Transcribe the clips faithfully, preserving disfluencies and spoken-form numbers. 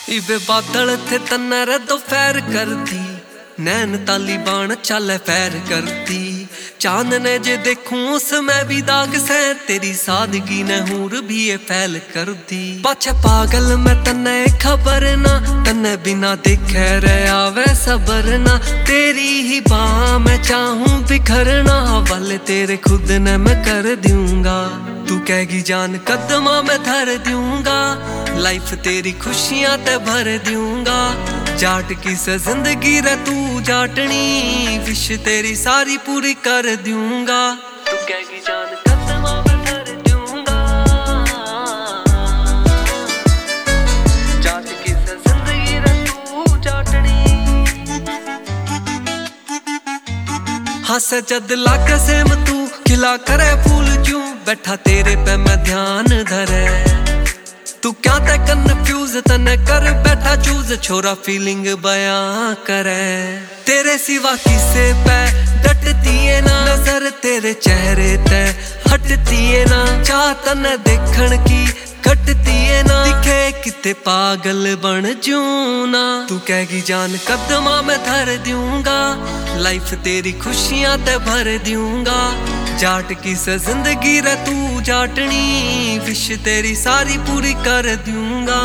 इवे बादल थे तन्नर दोपहर करती, नैन तालिबान चल पैर करती। चांद ने जे देखूं उसमें भी दाग से, तेरी सादगी ने हूर भी ये फैल कर दी। पाछे पागल मैं तन्ने खबर ना, तन्ने बिना देखे रहा वे सबर ना। तेरी ही बाह मैं चाहूं बिखरना, हवाले तेरे खुद ने मैं कर दूंगा। तू कहेगी जान कदमा मैं धर दूंगा, लाइफ तेरी खुशियां ते भर दूंगा। जाट की से जिंदगी रे तू जाटनी, विश तेरी सारी पूरी कर दूंगा। तू कहेगी जान कदमा मैं धर दूंगा, जाट की से जिंदगी रे तू जाटनी। हंसे जद लाके सेम तू खिला करे फूल क्यों, बैठा तेरे पे मैं ध्यान धरे। तू क्या ते कन्फ्यूज तने कर बैठा चूज, छोरा फीलिंग बयां करे। तेरे सिवा किसे पे डटती है ना, नजर तेरे चेहरे ते हटती है ना। चाह तने देखण की घटती है ना, दिखे किते पागल बन जूना। तू कहेगी जान कदमा मैं धर दूंगा, लाइफ तेरी खुशियां ते भर दूंगा। जाट की से जिंदगी रे तू जाटनी, विश तेरी सारी पूरी कर दूंगा।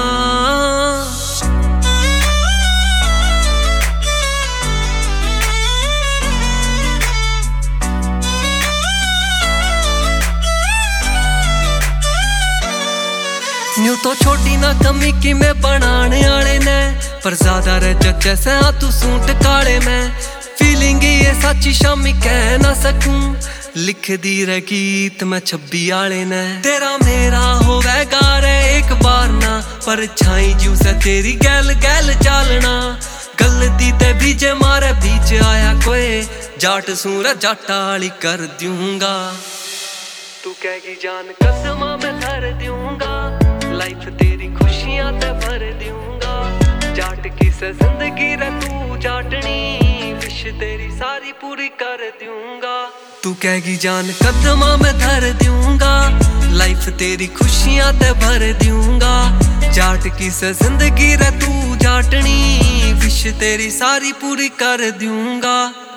न्यू तो छोटी ना कमी कि मैं बनाने आले ने, पर ज्यादा रह जच्चे से आ तू सूट काले में। फीलिंग ये सच्ची शामी कह ना सकूं, लिख दी रे गीत मैं छब्बी आले ने। तेरा मेरा होवेगा रे एक बार ना, पर छाई जू से तेरी गैल गैल चालना। गलती ते बीजे मारे बीच आया कोई, जाट सूर जाटा आली कर दूंगा। तू कहेगी जान कसमा मैं धर दूंगा, लाइफ तेरी खुशियां ते भर दूंगा। जाट की से जिंदगी रे तू जाटनी, विश तेरी सारी पूरी कर दूंगा। तू कहेगी जान कदमा मैं धर दूंगा, लाइफ तेरी खुशियां ते भर दूंगा। जाट की से जिंदगी रे तू जाटनी, विश तेरी सारी पूरी कर दूंगा।